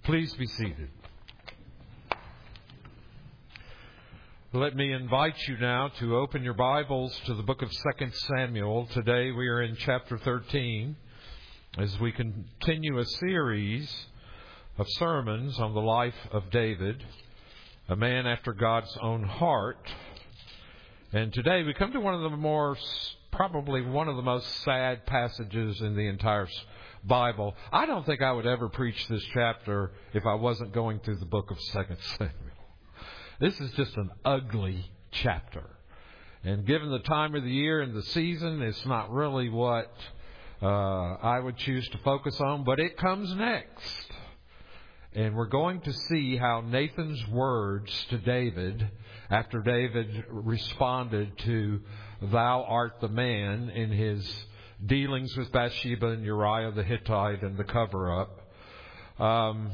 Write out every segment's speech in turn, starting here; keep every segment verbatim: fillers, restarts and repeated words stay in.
Please be seated. Let me invite you now to open your Bibles to the book of Second Samuel. Today we are in chapter thirteen as we continue a series of sermons on the life of David, a man after God's own heart. And today we come to one of the more, probably one of the most sad passages in the entire Bible. I don't think I would ever preach this chapter if I wasn't going through the book of Second Samuel. This is just an ugly chapter. And given the time of the year and the season, it's not really what uh, I would choose to focus on, but it comes next. And we're going to see how Nathan's words to David, after David responded to "Thou art the man" in his dealings with Bathsheba and Uriah the Hittite and the cover-up, um,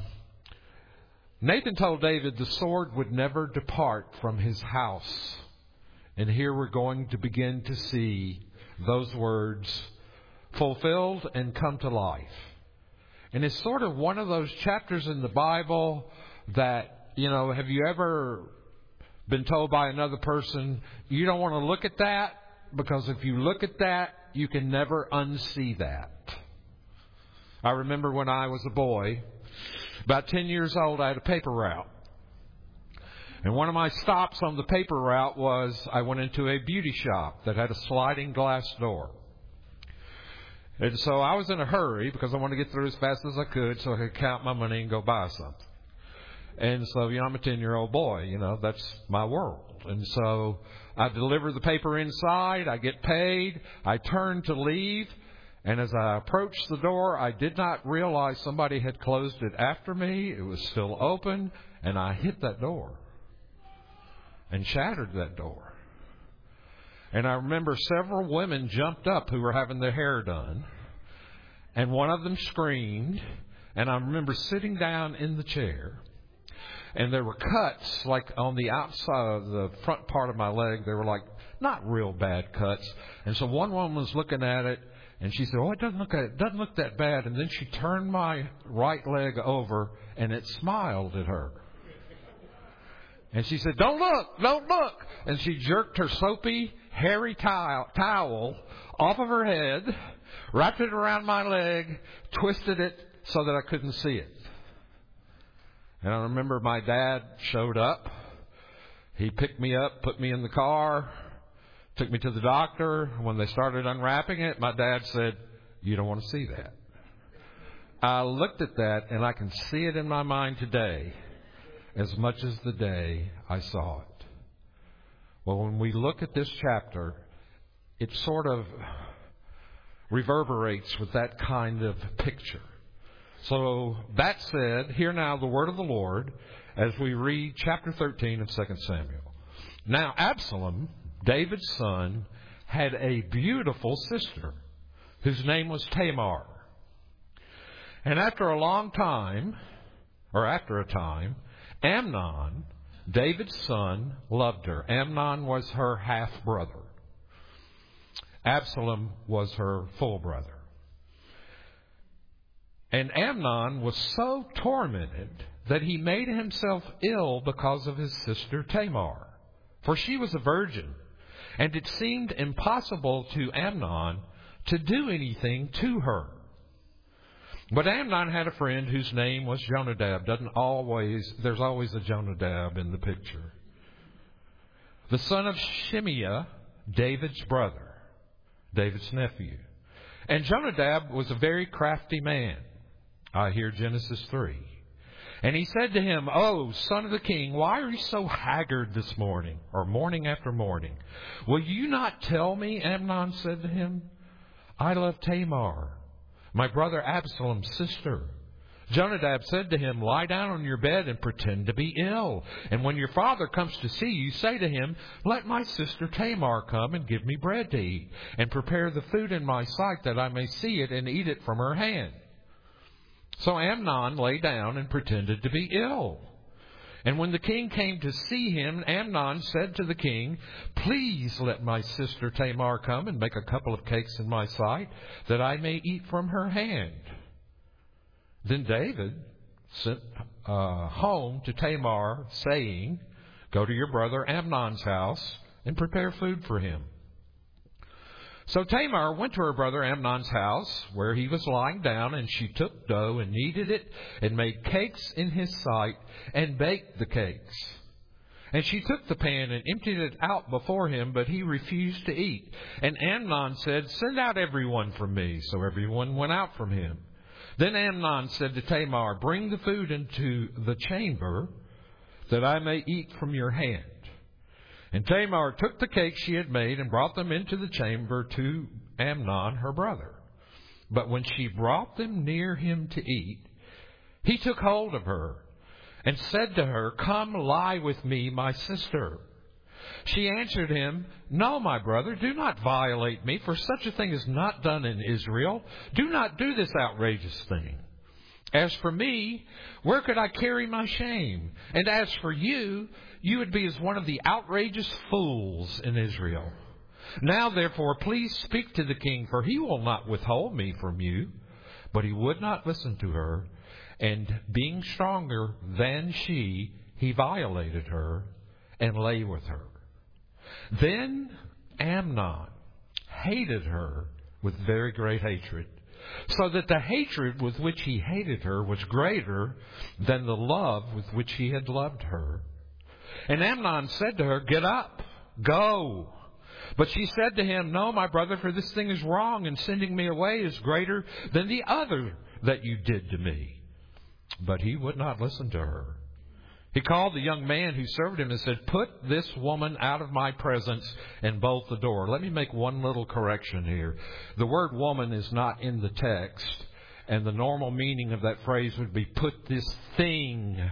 Nathan told David the sword would never depart from his house. And here we're going to begin to see those words fulfilled and come to life. And it's sort of one of those chapters in the Bible that, you know, have you ever been told by another person, you don't want to look at that, because if you look at that, you can never unsee that. I remember when I was a boy, about ten years old, I had a paper route. And one of my stops on the paper route was I went into a beauty shop that had a sliding glass door. And so I was in a hurry because I wanted to get through as fast as I could so I could count my money and go buy something. And so, you know, I'm a ten-year-old boy. You know, that's my world. And so I deliver the paper inside. I get paid. I turn to leave. And as I approached the door, I did not realize somebody had closed it after me. It was still open. And I hit that door and shattered that door. And I remember several women jumped up who were having their hair done. And one of them screamed. And I remember sitting down in the chair. And there were cuts, like on the outside of the front part of my leg. They were like not real bad cuts. And so one woman was looking at it, and she said, "Oh, it doesn't look it doesn't look that bad." And then she turned my right leg over, and it smiled at her. And she said, "Don't look, don't look." And she jerked her soapy, hairy towel, towel off of her head, wrapped it around my leg, twisted it so that I couldn't see it. And I remember my dad showed up. He picked me up, put me in the car, took me to the doctor. When they started unwrapping it, my dad said, "You don't want to see that." I looked at that, and I can see it in my mind today as much as the day I saw it. Well, when we look at this chapter, it sort of reverberates with that kind of picture. So that said, hear now the word of the Lord as we read chapter thirteen of Second Samuel. Now Absalom, David's son, had a beautiful sister whose name was Tamar. And after a long time, or after a time, Amnon, David's son, loved her. Amnon was her half-brother. Absalom was her full brother. And Amnon was so tormented that he made himself ill because of his sister Tamar, for she was a virgin, and it seemed impossible to Amnon to do anything to her. But Amnon had a friend whose name was Jonadab. Doesn't always, there's always a Jonadab in the picture. The son of Shimeah, David's brother, David's nephew. And Jonadab was a very crafty man. I hear Genesis three. And he said to him, "Oh, son of the king, why are you so haggard this morning, or morning after morning? Will you not tell me?" Amnon said to him, "I love Tamar, my brother Absalom's sister." Jonadab said to him, "Lie down on your bed and pretend to be ill. And when your father comes to see you, say to him, 'Let my sister Tamar come and give me bread to eat, and prepare the food in my sight that I may see it and eat it from her hand.'" So Amnon lay down and pretended to be ill. And when the king came to see him, Amnon said to the king, "Please let my sister Tamar come and make a couple of cakes in my sight, that I may eat from her hand." Then David sent uh, home to Tamar, saying, "Go to your brother Amnon's house and prepare food for him." So Tamar went to her brother Amnon's house, where he was lying down, and she took dough and kneaded it and made cakes in his sight and baked the cakes. And she took the pan and emptied it out before him, but he refused to eat. And Amnon said, "Send out everyone from me." So everyone went out from him. Then Amnon said to Tamar, "Bring the food into the chamber, that I may eat from your hand." And Tamar took the cakes she had made and brought them into the chamber to Amnon, her brother. But when she brought them near him to eat, he took hold of her and said to her, "Come lie with me, my sister." She answered him, "No, my brother, do not violate me, for such a thing is not done in Israel. Do not do this outrageous thing. As for me, where could I carry my shame? And as for you, you would be as one of the outrageous fools in Israel. Now, therefore, please speak to the king, for he will not withhold me from you." But he would not listen to her, and being stronger than she, he violated her and lay with her. Then Amnon hated her with very great hatred, so that the hatred with which he hated her was greater than the love with which he had loved her. And Amnon said to her, "Get up, go." But she said to him, "No, my brother, for this thing is wrong, and sending me away is greater than the other that you did to me." But he would not listen to her. He called the young man who served him and said, "Put this woman out of my presence and bolt the door." Let me make one little correction here. The word woman is not in the text, and the normal meaning of that phrase would be, "Put this thing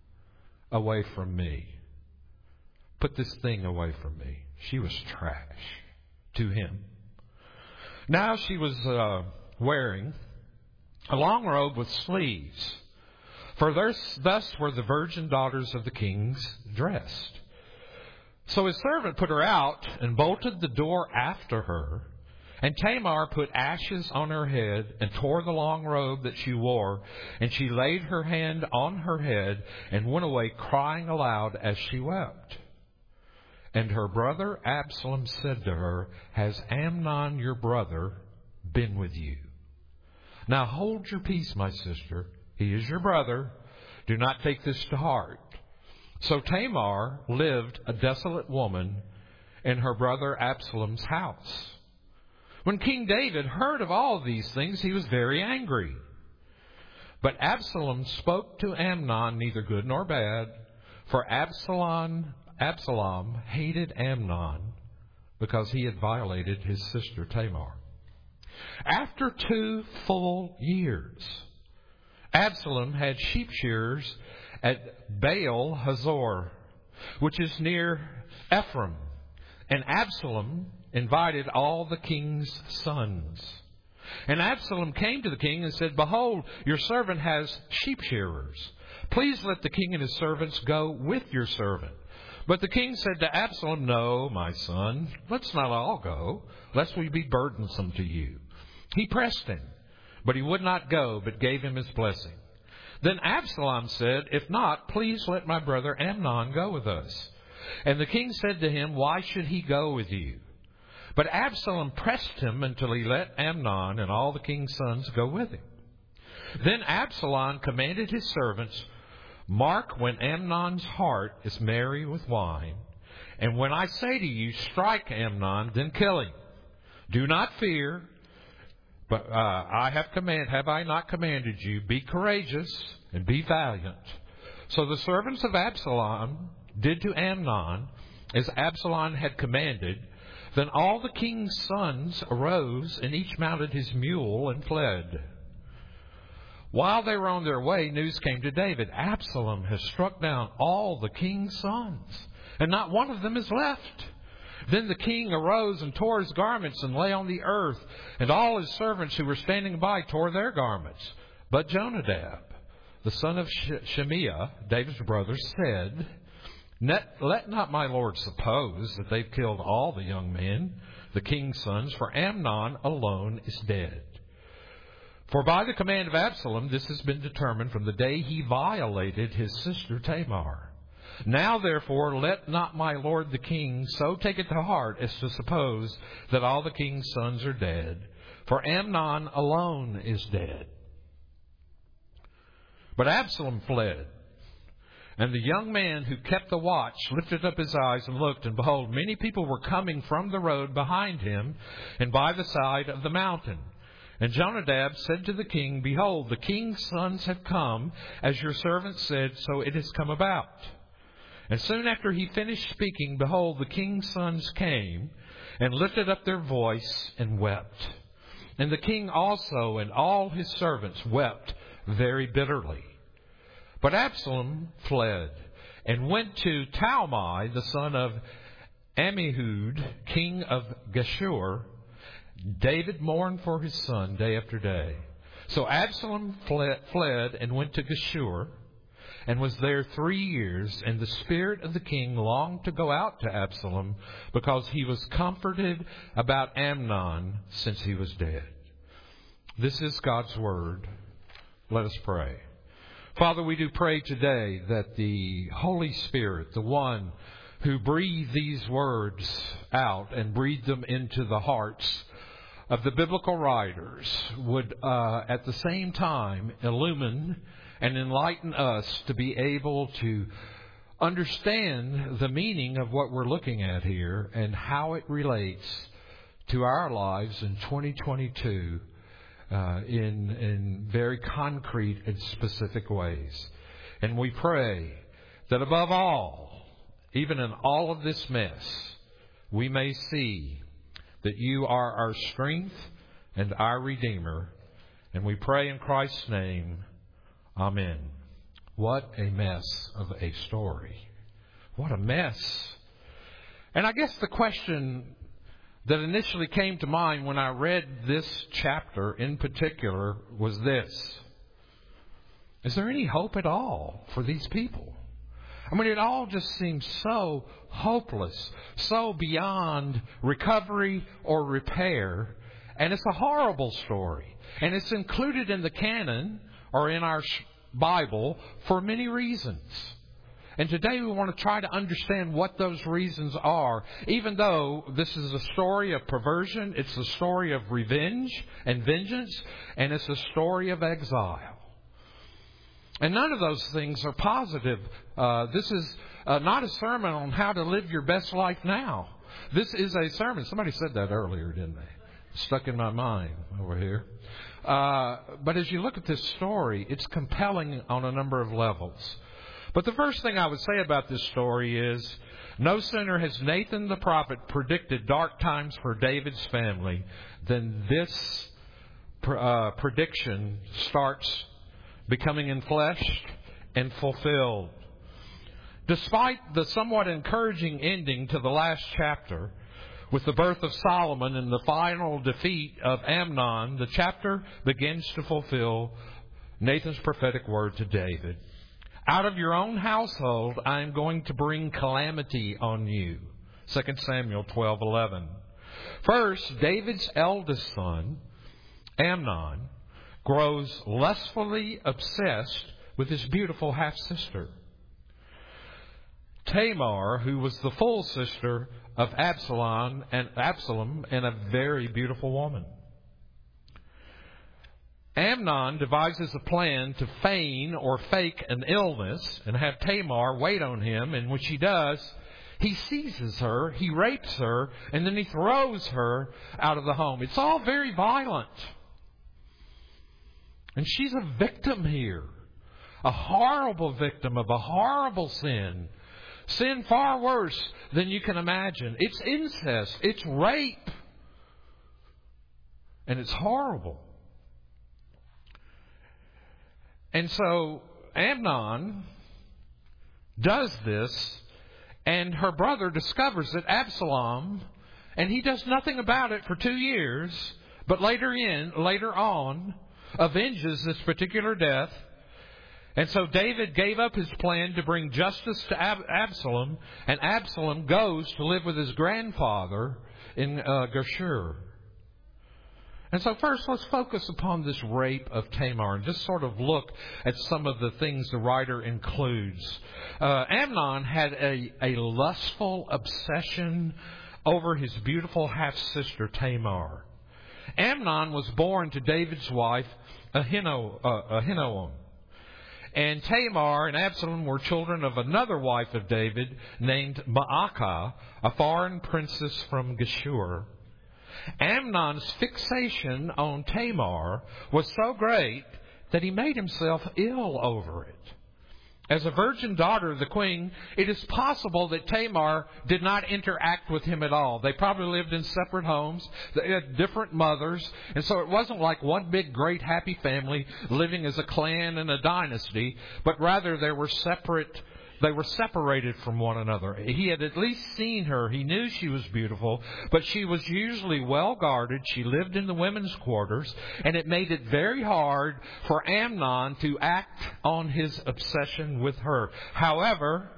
away from me." Put this thing away from me. She was trash to him. Now she was uh, wearing a long robe with sleeves, for thus, thus were the virgin daughters of the kings dressed. So his servant put her out and bolted the door after her. And Tamar put ashes on her head and tore the long robe that she wore. And she laid her hand on her head and went away crying aloud as she wept. And her brother Absalom said to her, "Has Amnon your brother been with you? Now hold your peace, my sister. He is your brother. Do not take this to heart." So Tamar lived a desolate woman in her brother Absalom's house. When King David heard of all these things, he was very angry. But Absalom spoke to Amnon neither good nor bad, for Absalom, Absalom hated Amnon because he had violated his sister Tamar. After two full years, Absalom had sheep shearers at Baal Hazor, which is near Ephraim, and Absalom invited all the king's sons. And Absalom came to the king and said, "Behold, your servant has sheep shearers. Please let the king and his servants go with your servant." But the king said to Absalom, "No, my son, let's not all go, lest we be burdensome to you." He pressed him, but he would not go, but gave him his blessing. Then Absalom said, "If not, please let my brother Amnon go with us." And the king said to him, "Why should he go with you?" But Absalom pressed him until he let Amnon and all the king's sons go with him. Then Absalom commanded his servants, "Mark when Amnon's heart is merry with wine. And when I say to you, strike Amnon, then kill him. Do not fear, but uh, I have command, have I not commanded you? Be courageous and be valiant." So the servants of Absalom did to Amnon as Absalom had commanded. Then all the king's sons arose, and each mounted his mule and fled. While they were on their way, news came to David, "Absalom has struck down all the king's sons, and not one of them is left." Then the king arose and tore his garments and lay on the earth, and all his servants who were standing by tore their garments. But Jonadab, the son of Shimea, David's brother, said, "Let not my lord suppose that they've killed all the young men, the king's sons, for Amnon alone is dead." For by the command of Absalom, this has been determined from the day he violated his sister Tamar. Now, therefore, let not my lord the king so take it to heart as to suppose that all the king's sons are dead, for Amnon alone is dead. But Absalom fled, and the young man who kept the watch lifted up his eyes and looked, and behold, many people were coming from the road behind him and by the side of the mountain. And Jonadab said to the king, Behold, the king's sons have come, as your servant said, so it has come about. And soon after he finished speaking, behold, the king's sons came and lifted up their voice and wept. And the king also and all his servants wept very bitterly. But Absalom fled and went to Talmai, the son of Ammihud, king of Geshur. David mourned for his son day after day. So Absalom fled, fled and went to Geshur, and was there three years. And the spirit of the king longed to go out to Absalom, because he was comforted about Amnon since he was dead. This is God's word. Let us pray. Father, we do pray today that the Holy Spirit, the one who breathed these words out and breathed them into the hearts of the biblical writers, would uh, at the same time illumine and enlighten us to be able to understand the meaning of what we're looking at here and how it relates to our lives in twenty twenty-two uh, in, in very concrete and specific ways. And we pray that above all, even in all of this mess, we may see that you are our strength and our Redeemer. And we pray in Christ's name, amen. What a mess of a story. What a mess. And I guess the question that initially came to mind when I read this chapter in particular was this: is there any hope at all for these people? I mean, it all just seems so hopeless, so beyond recovery or repair. And it's a horrible story. And it's included in the canon or in our Bible for many reasons. And today we want to try to understand what those reasons are. Even though this is a story of perversion, it's a story of revenge and vengeance, and it's a story of exile. And none of those things are positive. Uh, this is uh, not a sermon on how to live your best life now. This is a sermon. Somebody said that earlier, didn't they? Stuck in my mind over here. Uh, but as you look at this story, it's compelling on a number of levels. But the first thing I would say about this story is, no sooner has Nathan the prophet predicted dark times for David's family than this uh, prediction starts becoming enfleshed and fulfilled. Despite the somewhat encouraging ending to the last chapter, with the birth of Solomon and the final defeat of Amnon, the chapter begins to fulfill Nathan's prophetic word to David. Out of your own household I am going to bring calamity on you. Second Samuel twelve eleven. First, David's eldest son, Amnon, grows lustfully obsessed with his beautiful half-sister, Tamar, who was the full sister of Absalom and Absalom and a very beautiful woman. Amnon devises a plan to feign or fake an illness and have Tamar wait on him, and when she does, he seizes her, he rapes her, and then he throws her out of the home. It's all very violent. And she's a victim here, a horrible victim of a horrible sin. Sin far worse than you can imagine. It's incest. It's rape. And it's horrible. And so Amnon does this, and her brother discovers it, Absalom, and he does nothing about it for two years, but later in, later on, avenges this particular death. And so David gave up his plan to bring justice to Ab- Absalom, and Absalom goes to live with his grandfather in uh, Geshur. And so first, let's focus upon this rape of Tamar and just sort of look at some of the things the writer includes. Uh, Amnon had a, a lustful obsession over his beautiful half-sister Tamar. Amnon was born to David's wife, Ahino, uh, Ahinoam. And Tamar and Absalom were children of another wife of David named Maacah, a foreign princess from Geshur. Amnon's fixation on Tamar was so great that he made himself ill over it. As a virgin daughter of the queen, it is possible that Tamar did not interact with him at all. They probably lived in separate homes. They had different mothers. And so it wasn't like one big, great, happy family living as a clan and a dynasty, but rather they were separate. They were separated from one another. He had at least seen her. He knew she was beautiful, but she was usually well guarded. She lived in the women's quarters, and it made it very hard for Amnon to act on his obsession with her. However,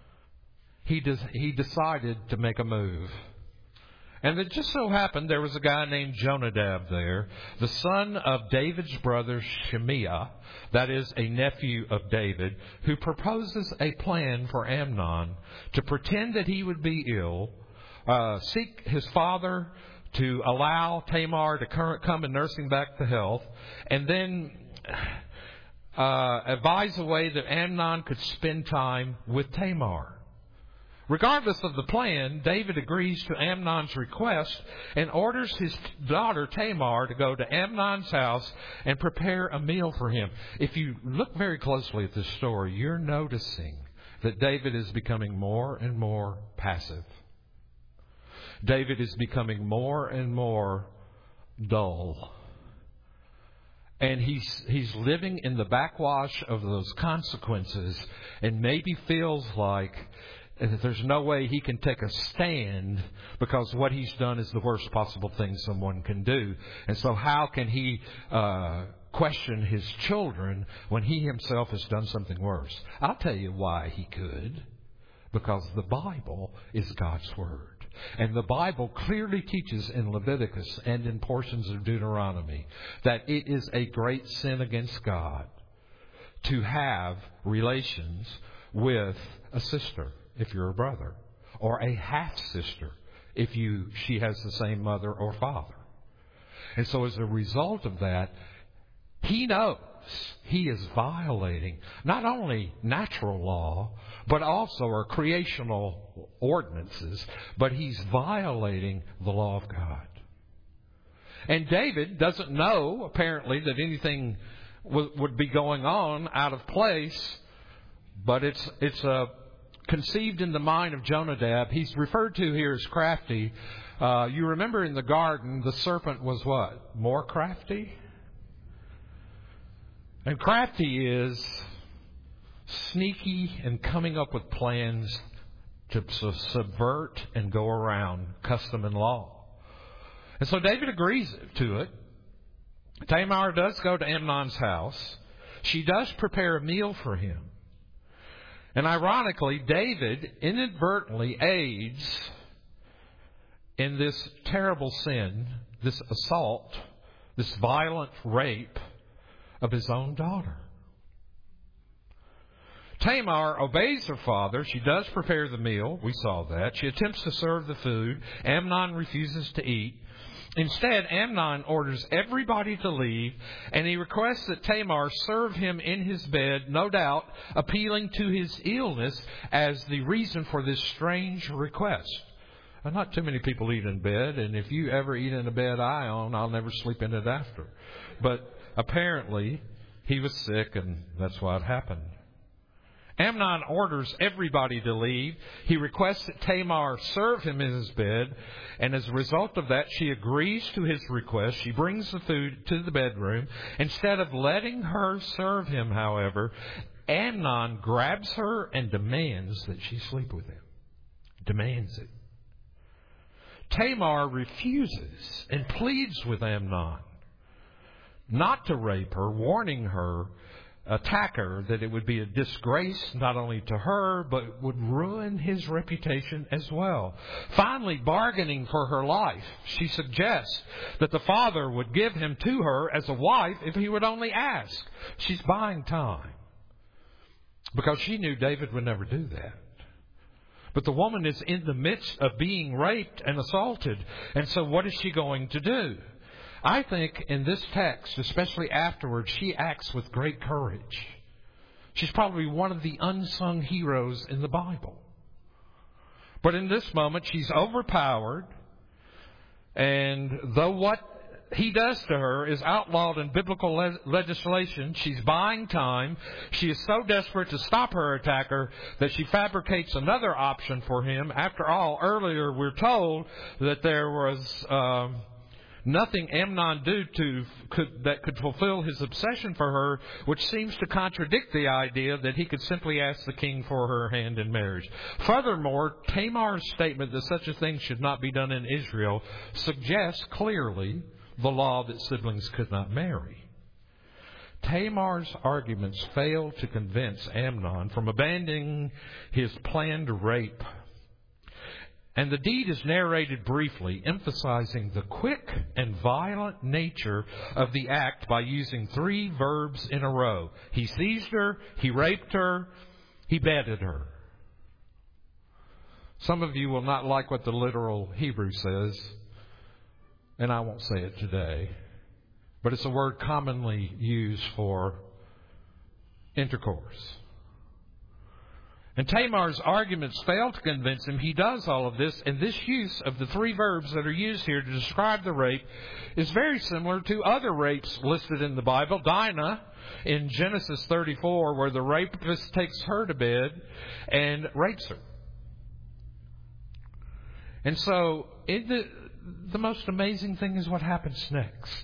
he des- he decided to make a move. And it just so happened there was a guy named Jonadab there, the son of David's brother Shemiah, that is a nephew of David, who proposes a plan for Amnon to pretend that he would be ill, uh, seek his father to allow Tamar to come and nurse him back to health, and then uh, advise a way that Amnon could spend time with Tamar. Regardless of the plan, David agrees to Amnon's request and orders his daughter Tamar to go to Amnon's house and prepare a meal for him. If you look very closely at this story, you're noticing that David is becoming more and more passive. David is becoming more and more dull. And he's he's living in the backwash of those consequences and maybe feels like there's no way he can take a stand because what he's done is the worst possible thing someone can do. And so how can he uh, question his children when he himself has done something worse? I'll tell you why he could. Because the Bible is God's Word. And the Bible clearly teaches in Leviticus and in portions of Deuteronomy that it is a great sin against God to have relations with a sister, if you're a brother, or a half-sister, if you she has the same mother or father. And so as a result of that, he knows he is violating not only natural law, but also our creational ordinances, but he's violating the law of God. And David doesn't know, apparently, that anything w- would be going on out of place, but it's it's a conceived in the mind of Jonadab. He's referred to here as crafty. Uh, you remember in the garden, the serpent was what? More crafty? And crafty is sneaky and coming up with plans to subvert and go around custom and law. And so David agrees to it. Tamar does go to Amnon's house. She does prepare a meal for him. And ironically, David inadvertently aids in this terrible sin, this assault, this violent rape of his own daughter. Tamar obeys her father. She does prepare the meal. We saw that. She attempts to serve the food. Amnon refuses to eat. Instead, Amnon orders everybody to leave, and he requests that Tamar serve him in his bed, no doubt appealing to his illness as the reason for this strange request. Well, not too many people eat in bed, and if you ever eat in a bed I own, I'll never sleep in it after. But apparently, he was sick, and that's what happened. Amnon orders everybody to leave. He requests that Tamar serve him in his bed. And as a result of that, she agrees to his request. She brings the food to the bedroom. Instead of letting her serve him, however, Amnon grabs her and demands that she sleep with him. Demands it. Tamar refuses and pleads with Amnon not to rape her, warning her attacker that it would be a disgrace not only to her, but would ruin his reputation as well. Finally, bargaining for her life, she suggests that the father would give him to her as a wife if he would only ask. She's buying time because she knew David would never do that. But the woman is in the midst of being raped and assaulted, and so what is she going to do? I think in this text, especially afterwards, she acts with great courage. She's probably one of the unsung heroes in the Bible. But in this moment, she's overpowered. And though what he does to her is outlawed in biblical le- legislation, she's buying time. She is so desperate to stop her attacker that she fabricates another option for him. After all, earlier we're told that there was... Um, Nothing Amnon do to could, that could fulfill his obsession for her, which seems to contradict the idea that he could simply ask the king for her hand in marriage. Furthermore, Tamar's statement that such a thing should not be done in Israel suggests clearly the law that siblings could not marry. Tamar's arguments fail to convince Amnon from abandoning his planned rape. And the deed is narrated briefly, emphasizing the quick and violent nature of the act by using three verbs in a row. He seized her, he raped her, he bedded her. Some of you will not like what the literal Hebrew says, and I won't say it today, but it's a word commonly used for intercourse. And Tamar's arguments fail to convince him. He does all of this, and this use of the three verbs that are used here to describe the rape is very similar to other rapes listed in the Bible. Dinah in Genesis thirty-four, where the rapist takes her to bed and rapes her. And so in the, the most amazing thing is what happens next.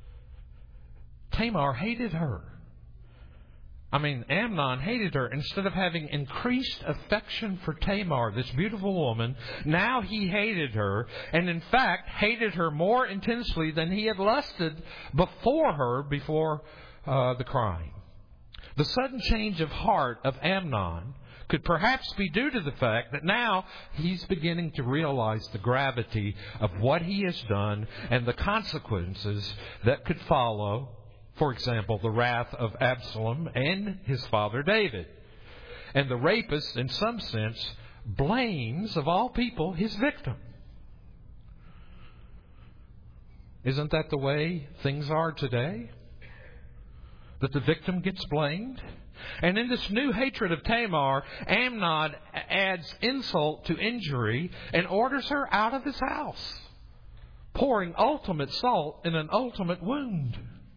Tamar hated her. I mean, Amnon hated her. Instead of having increased affection for Tamar, this beautiful woman, now he hated her, and in fact hated her more intensely than he had lusted before her, before uh, the crime. The sudden change of heart of Amnon could perhaps be due to the fact that now he's beginning to realize the gravity of what he has done and the consequences that could follow. For example, the wrath of Absalom and his father David. And the rapist, in some sense, blames, of all people, his victim. Isn't that the way things are today? That the victim gets blamed? And in this new hatred of Tamar, Amnon adds insult to injury and orders her out of his house, pouring ultimate salt in an ultimate wound.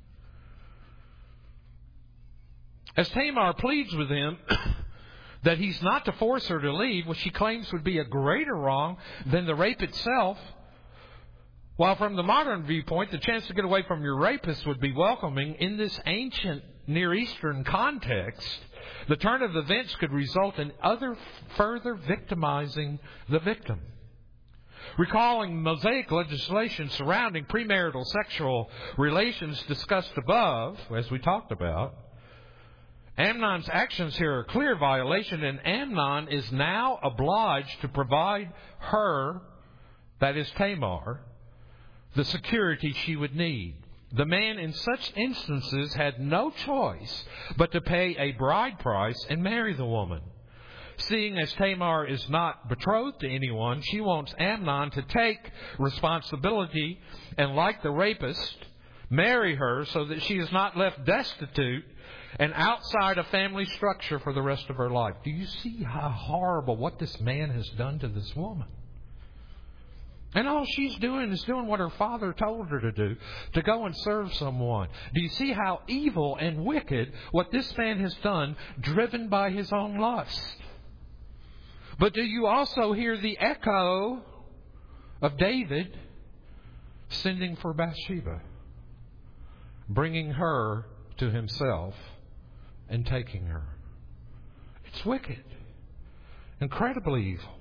As Tamar pleads with him that he's not to force her to leave, which she claims would be a greater wrong than the rape itself, while from the modern viewpoint, the chance to get away from your rapist would be welcoming, in this ancient Near Eastern context, the turn of events could result in other further victimizing the victim. Recalling Mosaic legislation surrounding premarital sexual relations discussed above, as we talked about, Amnon's actions here are a clear violation, and Amnon is now obliged to provide her, that is Tamar, the security she would need. The man in such instances had no choice but to pay a bride price and marry the woman. Seeing as Tamar is not betrothed to anyone, she wants Amnon to take responsibility and, like the rapist, marry her so that she is not left destitute and outside a family structure for the rest of her life. Do you see how horrible what this man has done to this woman? And all she's doing is doing what her father told her to do, to go and serve someone. Do you see how evil and wicked what this man has done, driven by his own lust? But do you also hear the echo of David sending for Bathsheba, bringing her to himself and taking her? It's wicked, incredibly evil.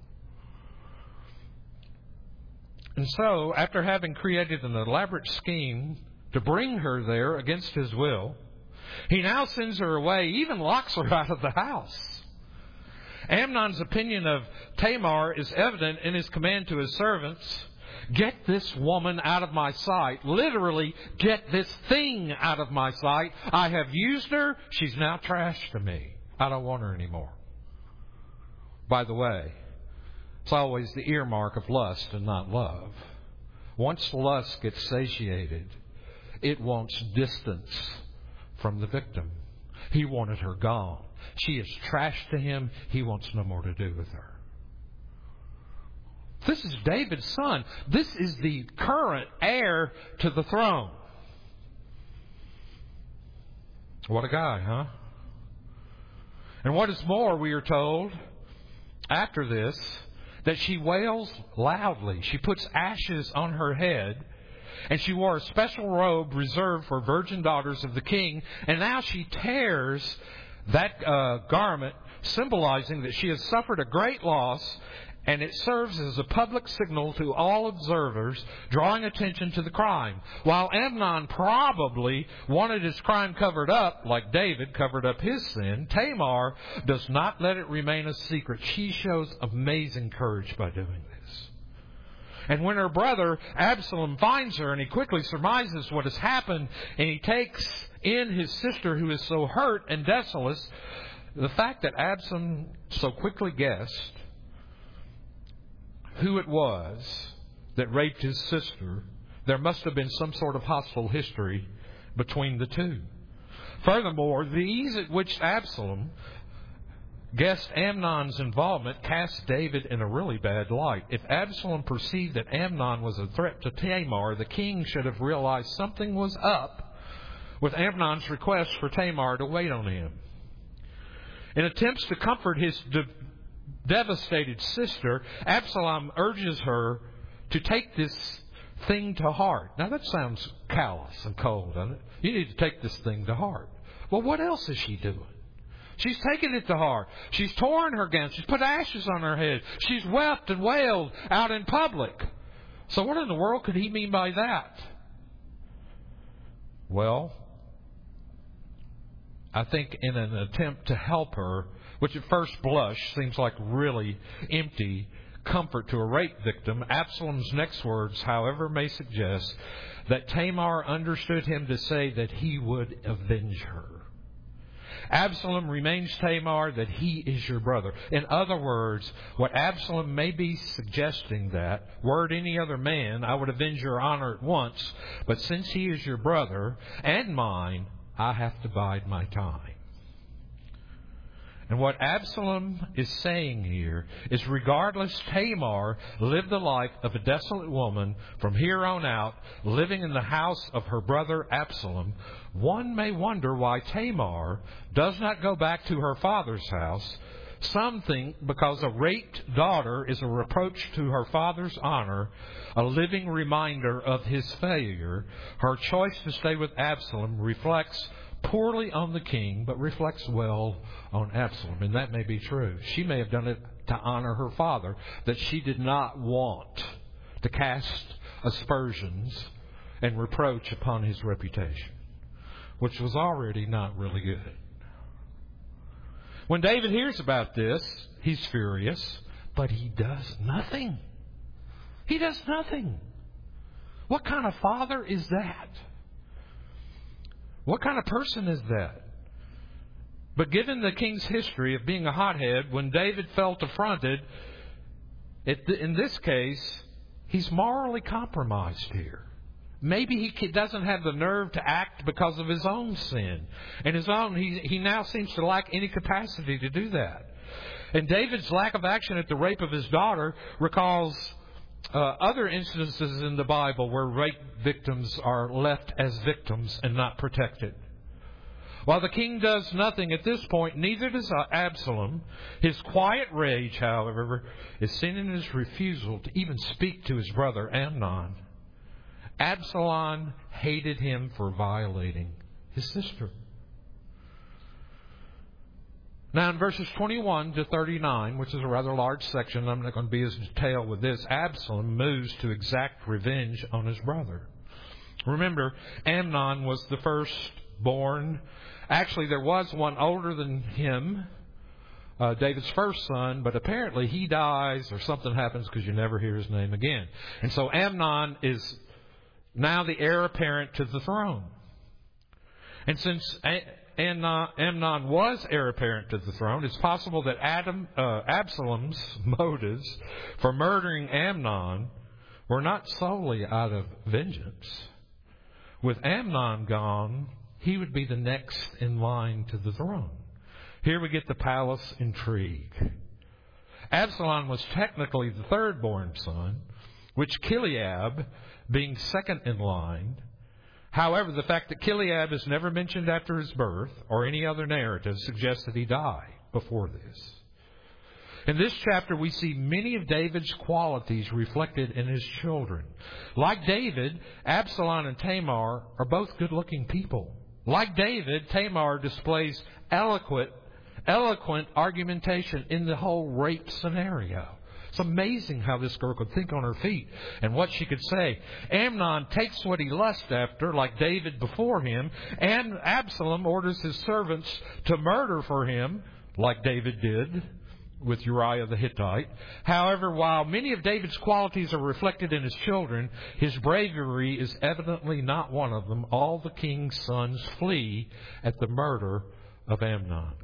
And so, after having created an elaborate scheme to bring her there against his will, He now sends her away, even locks her out of the house. Amnon's opinion of Tamar is evident in his command to his servants, get this woman out of my sight. Literally, get this thing out of my sight. I have used her. She's now trash to me. I don't want her anymore. By the way, it's always the earmark of lust and not love. Once lust gets satiated, it wants distance from the victim. He wanted her gone. She is trash to him. He wants no more to do with her. This is David's son. This is the current heir to the throne. What a guy, huh? And what is more, we are told, after this, that she wails loudly. She puts ashes on her head, and she wore a special robe reserved for virgin daughters of the king, and now she tears that uh, garment, symbolizing that she has suffered a great loss, and it serves as a public signal to all observers, drawing attention to the crime. While Amnon probably wanted his crime covered up, like David covered up his sin, Tamar does not let it remain a secret. She shows amazing courage by doing this. And when her brother Absalom finds her, and he quickly surmises what has happened, and he takes in his sister who is so hurt and desolate, the fact that Absalom so quickly guessed who it was that raped his sister, there must have been some sort of hostile history between the two. Furthermore, the ease at which Absalom guessed Amnon's involvement cast David in a really bad light. If Absalom perceived that Amnon was a threat to Tamar, the king should have realized something was up with Amnon's request for Tamar to wait on him. In attempts to comfort his de- devastated sister, Absalom urges her to take this thing to heart. Now that sounds callous and cold, doesn't it? You need to take this thing to heart. Well, what else is she doing? She's taken it to heart. She's torn her gown. She's put ashes on her head. She's wept and wailed out in public. So what in the world could he mean by that? Well, I think in an attempt to help her, which at first blush seems like really empty comfort to a rape victim, Absalom's next words, however, may suggest that Tamar understood him to say that he would avenge her. Absalom reminds Tamar that he is your brother. In other words, what Absalom may be suggesting that, were it any other man, I would avenge your honor at once, but since he is your brother and mine, I have to bide my time. And what Absalom is saying here is, regardless, Tamar lived the life of a desolate woman from here on out, living in the house of her brother Absalom. One may wonder why Tamar does not go back to her father's house. Some think because a raped daughter is a reproach to her father's honor, a living reminder of his failure. Her choice to stay with Absalom reflects poorly on the king, but reflects well on Absalom. And that may be true. She may have done it to honor her father, that she did not want to cast aspersions and reproach upon his reputation, which was already not really good. When David hears about this, he's furious, but he does nothing. He does nothing. What kind of father is that? What kind of person is that? But given the king's history of being a hothead, when David felt affronted, it, in this case, he's morally compromised here. Maybe he doesn't have the nerve to act because of his own sin. And his own, he, he now seems to lack any capacity to do that. And David's lack of action at the rape of his daughter recalls Uh, other instances in the Bible where rape victims are left as victims and not protected. While the king does nothing at this point, neither does Absalom. His quiet rage, however, is seen in his refusal to even speak to his brother Amnon. Absalom hated him for violating his sister. Now, in verses twenty-one to thirty-nine, which is a rather large section, I'm not going to be as detailed with this, Absalom moves to exact revenge on his brother. Remember, Amnon was the first born. Actually, there was one older than him, uh, David's first son, but apparently he dies or something happens because you never hear his name again. And so Amnon is now the heir apparent to the throne. And since Amnon was heir apparent to the throne, it's possible that Adam, uh, Absalom's motives for murdering Amnon were not solely out of vengeance. With Amnon gone, he would be the next in line to the throne. Here we get the palace intrigue. Absalom was technically the third-born son, which Chileab, being second in line. However, the fact that Chileab is never mentioned after his birth or any other narrative suggests that he died before this. In this chapter, we see many of David's qualities reflected in his children. Like David, Absalom and Tamar are both good-looking people. Like David, Tamar displays eloquent, eloquent argumentation in the whole rape scenario. It's amazing how this girl could think on her feet and what she could say. Amnon takes what he lusts after, like David before him, and Absalom orders his servants to murder for him, like David did with Uriah the Hittite. However, while many of David's qualities are reflected in his children, his bravery is evidently not one of them. All the king's sons flee at the murder of Amnon.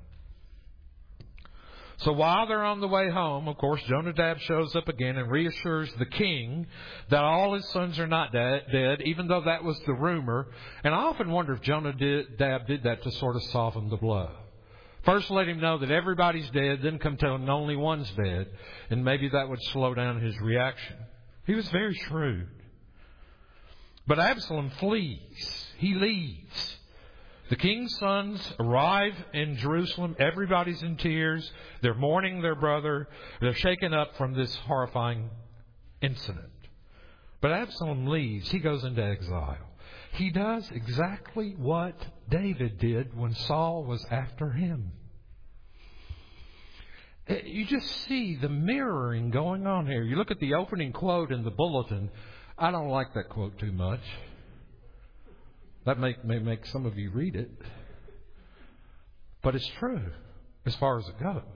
So while they're on the way home, of course, Jonadab shows up again and reassures the king that all his sons are not dead, even though that was the rumor. And I often wonder if Jonadab did that to sort of soften the blow. First let him know that everybody's dead, then come tell him only one's dead, and maybe that would slow down his reaction. He was very shrewd. But Absalom flees. He leaves. The king's sons arrive in Jerusalem. Everybody's in tears. They're mourning their brother. They're shaken up from this horrifying incident. But Absalom leaves. He goes into exile. He does exactly what David did when Saul was after him. You just see the mirroring going on here. You look at the opening quote in the bulletin. I don't like that quote too much. That may, may make some of you read it. But it's true as far as it goes.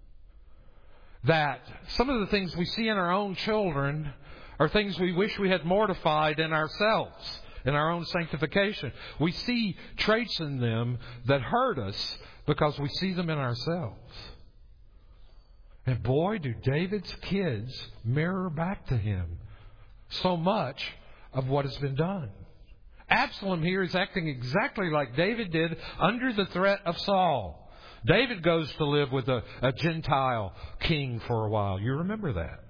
That some of the things we see in our own children are things we wish we had mortified in ourselves, in our own sanctification. We see traits in them that hurt us because we see them in ourselves. And boy, do David's kids mirror back to him so much of what has been done. Absalom here is acting exactly like David did under the threat of Saul. David goes to live with a, a Gentile king for a while. You remember that.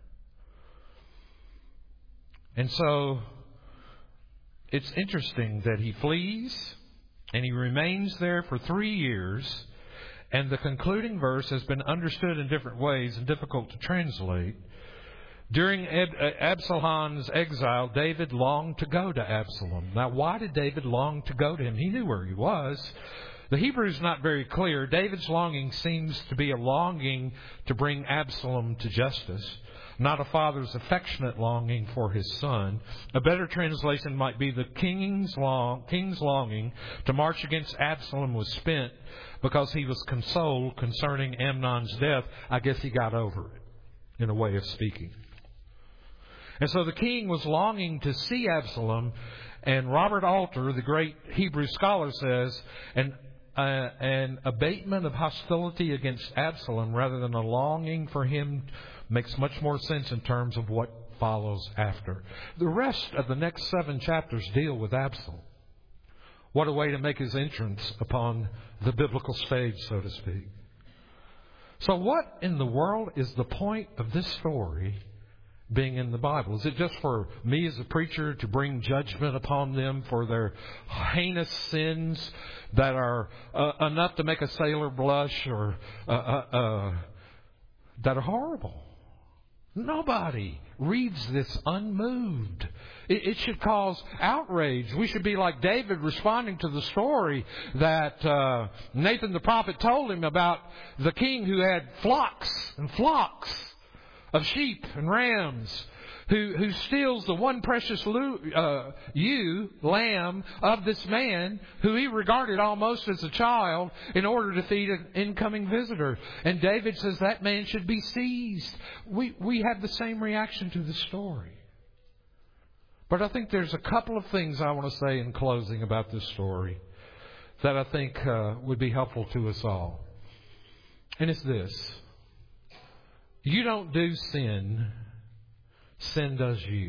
And so it's interesting that he flees and he remains there for three years. And the concluding verse has been understood in different ways and difficult to translate. During Ab- Absalom's exile, David longed to go to Absalom. Now, why did David long to go to him? He knew where he was. The Hebrew is not very clear. David's longing seems to be a longing to bring Absalom to justice, not a father's affectionate longing for his son. A better translation might be the king's, long, king's longing to march against Absalom was spent because he was consoled concerning Amnon's death. I guess he got over it, in a way of speaking. And so the king was longing to see Absalom, and Robert Alter, the great Hebrew scholar, says, an, uh, an abatement of hostility against Absalom rather than a longing for him makes much more sense in terms of what follows after. The rest of the next seven chapters deal with Absalom. What a way to make his entrance upon the biblical stage, so to speak. So what in the world is the point of this story being in the Bible? Is it just for me as a preacher to bring judgment upon them for their heinous sins that are uh, enough to make a sailor blush or uh, uh, uh, that are horrible? Nobody reads this unmoved. It, it should cause outrage. We should be like David responding to the story that uh, Nathan the prophet told him about the king who had flocks and flocks of sheep and rams who, who steals the one precious uh, ewe, lamb, of this man who he regarded almost as a child in order to feed an incoming visitor. And David says that man should be seized. We, we have the same reaction to the story. But I think there's a couple of things I want to say in closing about this story that I think uh, would be helpful to us all. And it's this. You don't do sin. Sin does you.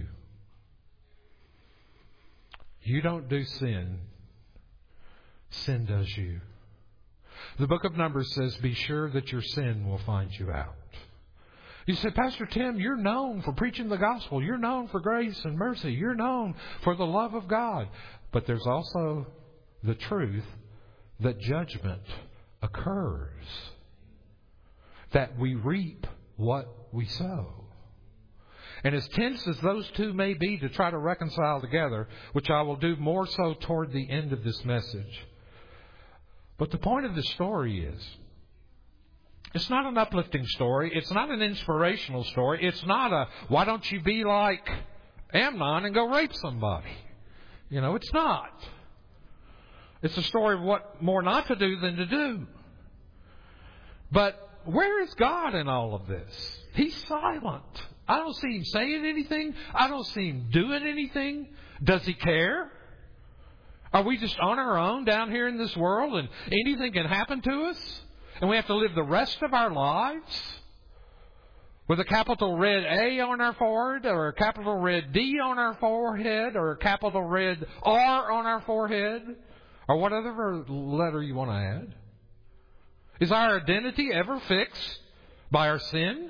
You don't do sin. Sin does you. The book of Numbers says, be sure that your sin will find you out. You say, Pastor Tim, you're known for preaching the gospel. You're known for grace and mercy. You're known for the love of God. But there's also the truth that judgment occurs. That we reap what we sow. And as tense as those two may be to try to reconcile together, which I will do more so toward the end of this message. But the point of the story is, it's not an uplifting story. It's not an inspirational story. It's not a, why don't you be like Amnon and go rape somebody? You know, it's not. It's a story of what more not to do than to do. But where is God in all of this? He's silent. I don't see Him saying anything. I don't see Him doing anything. Does He care? Are we just on our own down here in this world and anything can happen to us? And we have to live the rest of our lives with a capital red A on our forehead, or a capital red D on our forehead, or a capital red R on our forehead, or whatever letter you want to add? Is our identity ever fixed by our sin?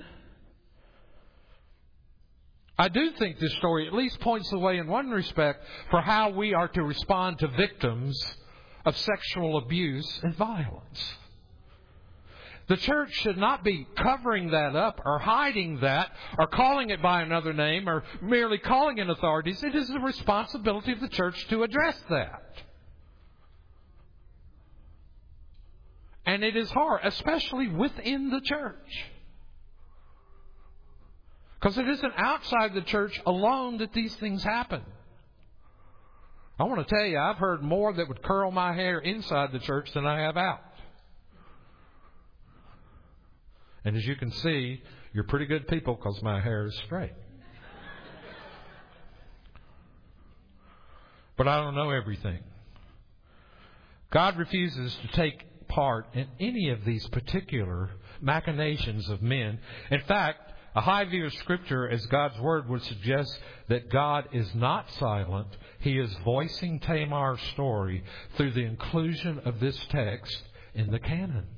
I do think this story at least points the way in one respect for how we are to respond to victims of sexual abuse and violence. The church should not be covering that up or hiding that or calling it by another name or merely calling in authorities. It is the responsibility of the church to address that. And it is hard, especially within the church. Because it isn't outside the church alone that these things happen. I want to tell you, I've heard more that would curl my hair inside the church than I have out. And as you can see, you're pretty good people because my hair is straight. But I don't know everything. God refuses to take part in any of these particular machinations of men. In fact, a high view of Scripture as God's Word would suggest that God is not silent. He is voicing Tamar's story through the inclusion of this text in the canon.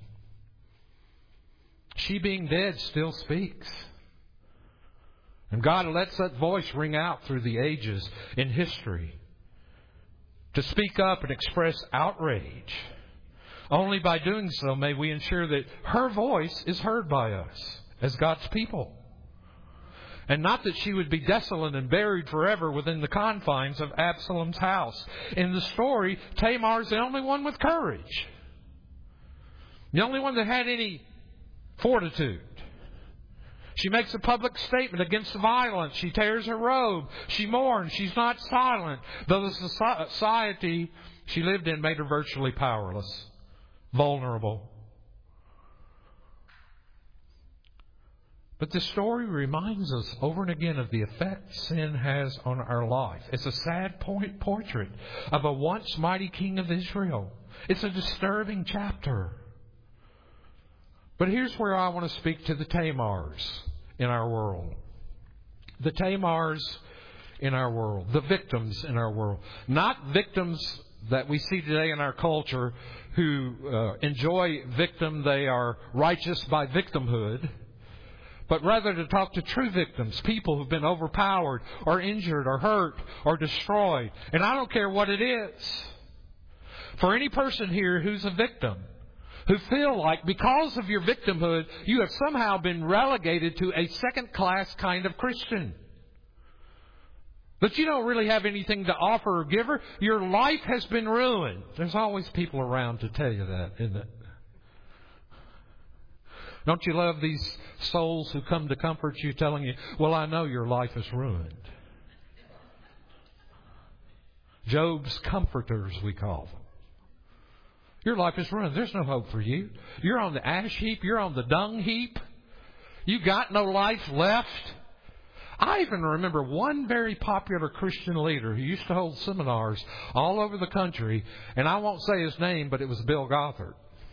She being dead still speaks. And God lets that voice ring out through the ages in history to speak up and express outrage. Only by doing so may we ensure that her voice is heard by us as God's people. And not that she would be desolate and buried forever within the confines of Absalom's house. In the story, Tamar's the only one with courage. The only one that had any fortitude. She makes a public statement against the violence. She tears her robe. She mourns. She's not silent. Though the society she lived in made her virtually powerless, vulnerable. But the story reminds us over and again of the effect sin has on our life. It's a sad point portrait of a once mighty king of Israel. It's a disturbing chapter. But here's where I want to speak to the Tamars in our world. The Tamars in our world. The victims in our world. Not victims that we see today in our culture who uh, enjoy victim. They are righteous by victimhood. But rather to talk to true victims, people who've been overpowered or injured or hurt or destroyed. And I don't care what it is. For any person here who's a victim, who feel like because of your victimhood, you have somehow been relegated to a second-class kind of Christian. That you don't really have anything to offer or give her. Your life has been ruined. There's always people around to tell you that, isn't it? Don't you love these souls who come to comfort you telling you, well, I know your life is ruined. Job's comforters, we call them. Your life is ruined. There's no hope for you. You're on the ash heap. You're on the dung heap. You got no life left. I even remember one very popular Christian leader who used to hold seminars all over the country, and I won't say his name, but it was Bill Gothard.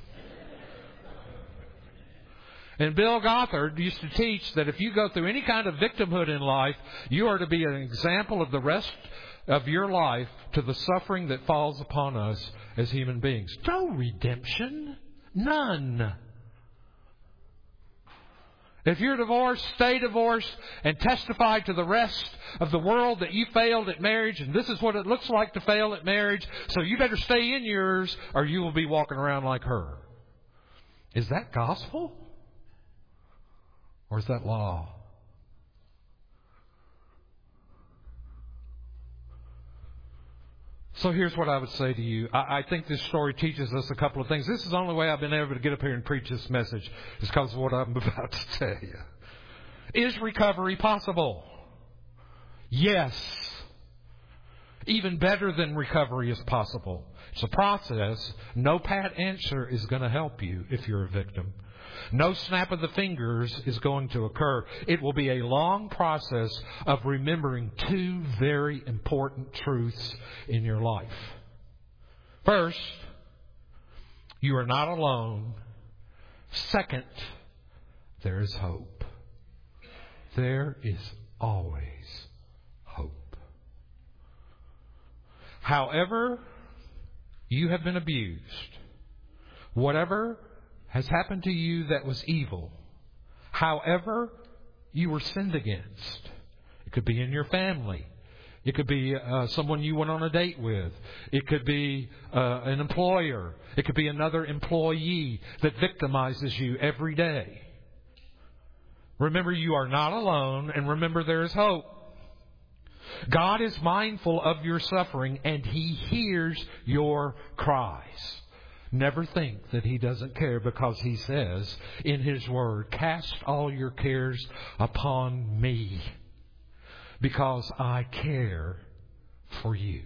And Bill Gothard used to teach that if you go through any kind of victimhood in life, you are to be an example of the rest of your life to the suffering that falls upon us as human beings. No redemption. None. If you're divorced, stay divorced and testify to the rest of the world that you failed at marriage, and this is what it looks like to fail at marriage, so you better stay in yours or you will be walking around like her. Is that gospel? Or is that law? So here's what I would say to you. I, I think this story teaches us a couple of things. This is the only way I've been able to get up here and preach this message, is because of what I'm about to tell you. Is recovery possible? Yes. Even better than recovery is possible. It's a process. No pat answer is going to help you if you're a victim. No snap of the fingers is going to occur. It will be a long process of remembering two very important truths in your life. First, you are not alone. Second, there is hope. There is always hope. However you have been abused, whatever has happened to you that was evil, however you were sinned against, it could be in your family, it could be uh, someone you went on a date with, it could be uh, an employer, it could be another employee that victimizes you every day. Remember, you are not alone, and remember, there is hope. God is mindful of your suffering, and He hears your cries. Never think that He doesn't care, because He says in His Word, cast all your cares upon me, because I care for you.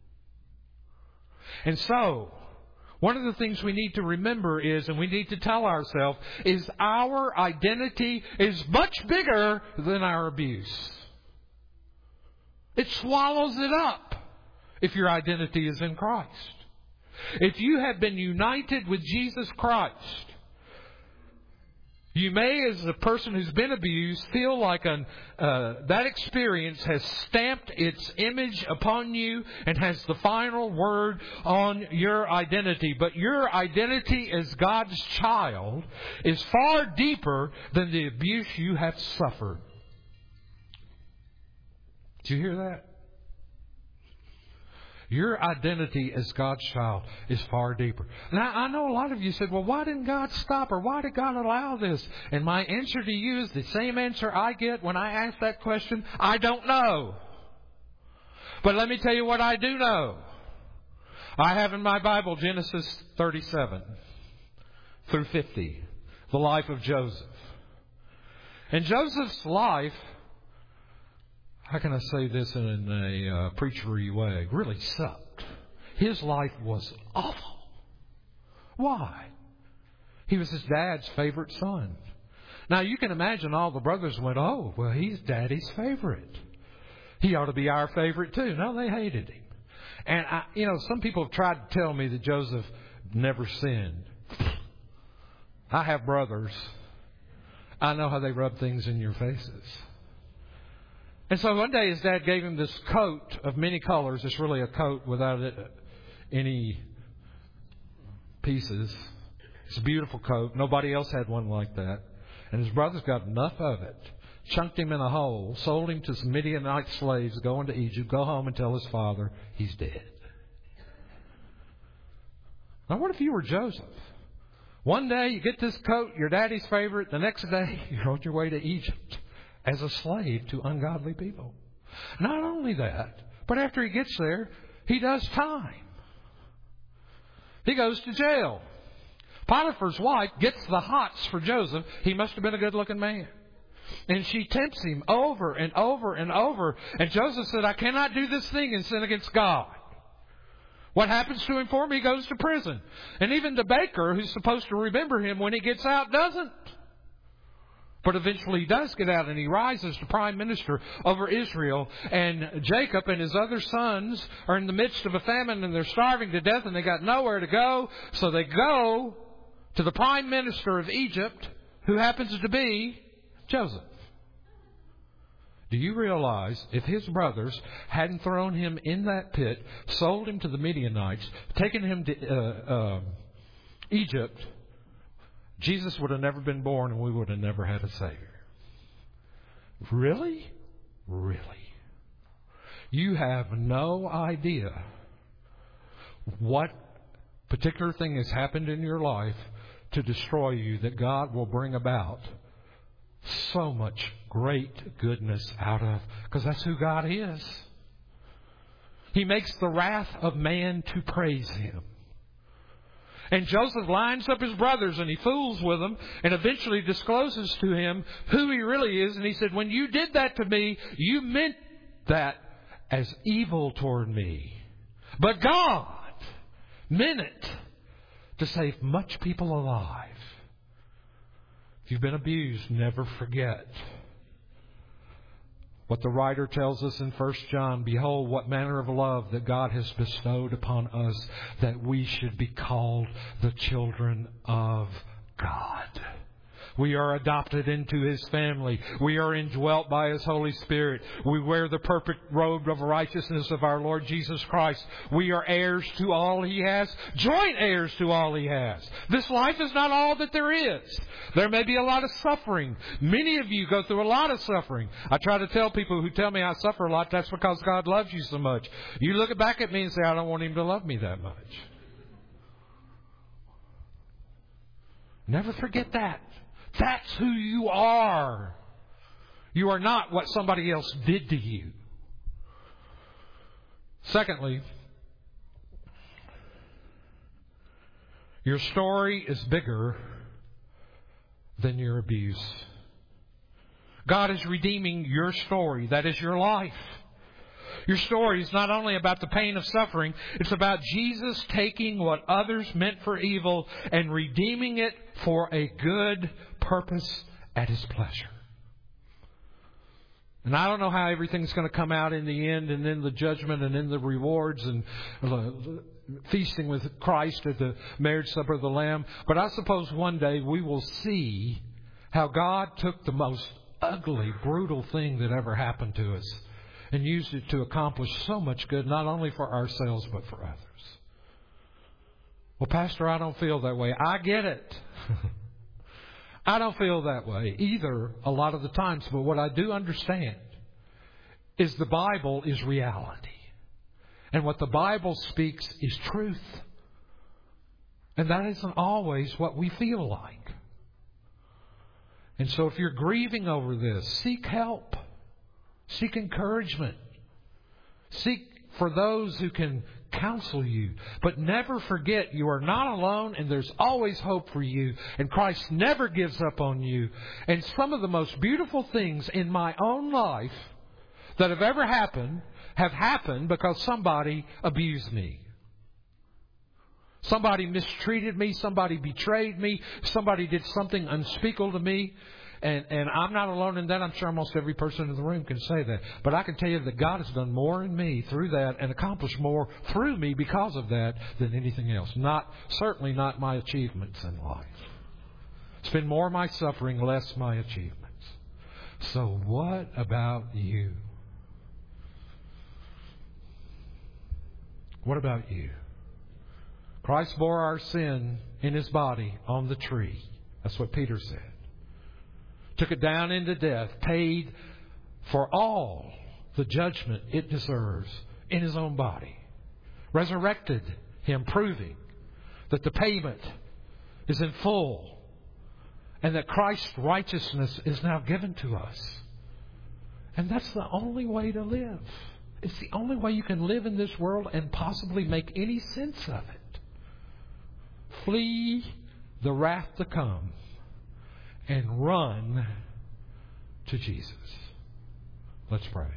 And so, one of the things we need to remember is, and we need to tell ourselves, is our identity is much bigger than our abuse. It swallows it up if your identity is in Christ. If you have been united with Jesus Christ, you may, as a person who's been abused, feel like an, uh, that experience has stamped its image upon you and has the final word on your identity. But your identity as God's child is far deeper than the abuse you have suffered. Did you hear that? Your identity as God's child is far deeper. Now, I know a lot of you said, well, why didn't God stop, or why did God allow this? And my answer to you is the same answer I get when I ask that question. I don't know. But let me tell you what I do know. I have in my Bible Genesis thirty-seven through fifty, the life of Joseph. And Joseph's life, how can I say this in a uh, preachery way, really sucked. His life was awful. Why? He was his dad's favorite son. Now, you can imagine all the brothers went, oh, well, he's daddy's favorite. He ought to be our favorite too. No, they hated him. And, I, you know, some people have tried to tell me that Joseph never sinned. I have brothers. I know how they rub things in your faces. And so one day his dad gave him this coat of many colors. It's really a coat without any pieces. It's a beautiful coat. Nobody else had one like that. And his brothers got enough of it, chunked him in a hole, sold him to some Midianite slaves, go into Egypt, go home and tell his father he's dead. Now what if you were Joseph? One day you get this coat, your daddy's favorite. The next day you're on your way to Egypt as a slave to ungodly people. Not only that, but after he gets there, he does time. He goes to jail. Potiphar's wife gets the hots for Joseph. He must have been a good-looking man. And she tempts him over and over and over. And Joseph said, I cannot do this thing and sin against God. What happens to him for him? He goes to prison. And even the baker, who's supposed to remember him when he gets out, doesn't. But eventually he does get out, and he rises to prime minister over Israel. And Jacob and his other sons are in the midst of a famine, and they're starving to death, and they got nowhere to go. So they go to the prime minister of Egypt, who happens to be Joseph. Do you realize if his brothers hadn't thrown him in that pit, sold him to the Midianites, taken him to uh, uh, Egypt, Jesus would have never been born and we would have never had a Savior? Really? Really? You have no idea what particular thing has happened in your life to destroy you that God will bring about so much great goodness out of, because that's who God is. He makes the wrath of man to praise Him. And Joseph lines up his brothers and he fools with them and eventually discloses to him who he really is. And he said, when you did that to me, you meant that as evil toward me. But God meant it to save much people alive. If you've been abused, never forget what the writer tells us in First John. Behold, what manner of love that God has bestowed upon us, that we should be called the children of God. We are adopted into His family. We are indwelt by His Holy Spirit. We wear the perfect robe of righteousness of our Lord Jesus Christ. We are heirs to all He has, joint heirs to all He has. This life is not all that there is. There may be a lot of suffering. Many of you go through a lot of suffering. I try to tell people who tell me I suffer a lot, that's because God loves you so much. You look back at me and say, I don't want Him to love me that much. Never forget that. That's who you are. You are not what somebody else did to you. Secondly, your story is bigger than your abuse. God is redeeming your story. That is your life. Your story is not only about the pain of suffering, it's about Jesus taking what others meant for evil and redeeming it for a good purpose at His pleasure. And I don't know how everything's going to come out in the end, and in the judgment, and in the rewards, and feasting with Christ at the marriage supper of the Lamb. But I suppose one day we will see how God took the most ugly, brutal thing that ever happened to us and used it to accomplish so much good, not only for ourselves, but for others. Well, Pastor, I don't feel that way. I get it. I don't feel that way either a lot of the times. But what I do understand is the Bible is reality. And what the Bible speaks is truth. And that isn't always what we feel like. And so if you're grieving over this, seek help. Seek encouragement. Seek for those who can counsel you. But never forget you are not alone, and there's always hope for you. And Christ never gives up on you. And some of the most beautiful things in my own life that have ever happened have happened because somebody abused me. Somebody mistreated me. Somebody betrayed me. Somebody did something unspeakable to me. And, and I'm not alone in that. I'm sure almost every person in the room can say that. But I can tell you that God has done more in me through that and accomplished more through me because of that than anything else. Not, certainly not my achievements in life. It's been more my suffering, less my achievements. So what about you? What about you? Christ bore our sin in His body on the tree. That's what Peter said. Took it down into death, paid for all the judgment it deserves in His own body. Resurrected Him, proving that the payment is in full and that Christ's righteousness is now given to us. And that's the only way to live. It's the only way you can live in this world and possibly make any sense of it. Flee the wrath to come and run to Jesus. Let's pray.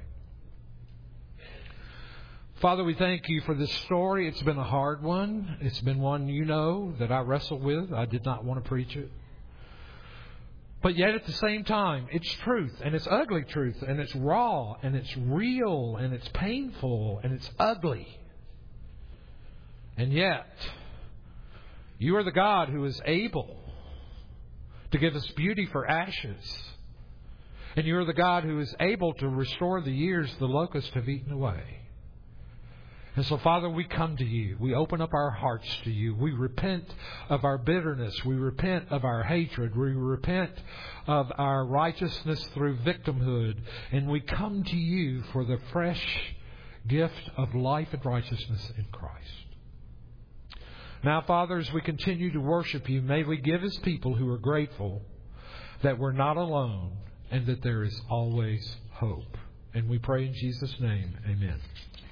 Father, we thank you for this story. It's been a hard one. It's been one, you know, that I wrestled with. I did not want to preach it. But yet at the same time, it's truth, and it's ugly truth, and it's raw, and it's real, and it's painful, and it's ugly. And yet, you are the God who is able to give us beauty for ashes. And you are the God who is able to restore the years the locusts have eaten away. And so, Father, we come to you. We open up our hearts to you. We repent of our bitterness. We repent of our hatred. We repent of our righteousness through victimhood. And we come to you for the fresh gift of life and righteousness in Christ. Now, Father, as we continue to worship you, may we give as people who are grateful that we're not alone and that there is always hope. And we pray in Jesus' name, amen.